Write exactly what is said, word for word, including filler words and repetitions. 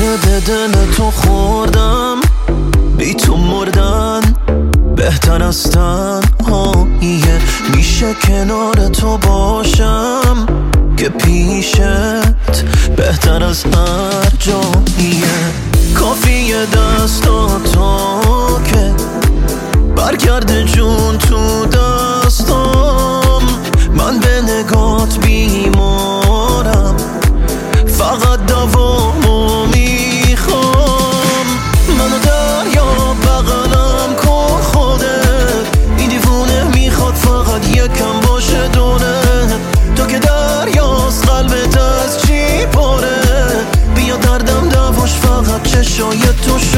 به دل تو خوردم، بی تو مردن بهتر از تنهاییه. میشه کنار تو باشم که پیشت بهتر از هر جاییه. کافیه دستاتو که برگرده جون تو دستم، من به نگات بیمارم، فقط دوامو میخوام. منو دریا بغلم کن خودت، این دیوونه میخواد فقط یکم باشه دونه. تو که دریاست قلبت از چی پاره، بیا دردم دواش فقط چشای تو